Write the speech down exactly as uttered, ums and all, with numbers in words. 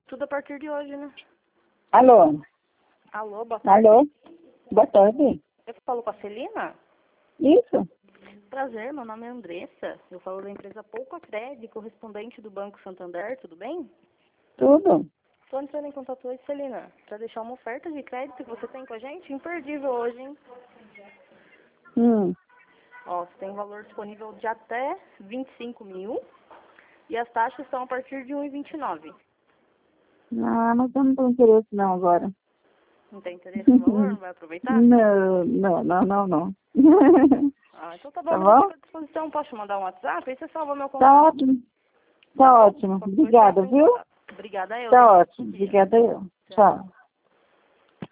Tudo a partir de hoje, né? Alô? Alô, boa tarde. Alô? Boa tarde. Eu falo com a Celina? Isso? Prazer, meu nome é Andressa. Eu falo da empresa Poupa Crédito, correspondente do Banco Santander, tudo bem? Tudo? Estou entrando em contato hoje, Celina, para deixar uma oferta de crédito que você tem com a gente. Imperdível hoje, hein? Hum. Ó, você tem um valor disponível de até vinte e cinco mil e as taxas estão a partir de um vírgula vinte e nove. Ah, mas eu não tenho interesse não agora. Não tem interesse no valor? Não vai aproveitar? Não, não, não, não, não. Ah, então tá bom, Tá mas eu bom? fico à disposição. Posso te mandar um WhatsApp? Aí você salva meu Tá contato. ótimo. Tá ótimo. Qualquer coisa, eu Obrigada, entro em viu? contato. Obrigada a eu. Tá Tenha um bom ótimo. dia. Obrigada eu. Tchau. Tchau.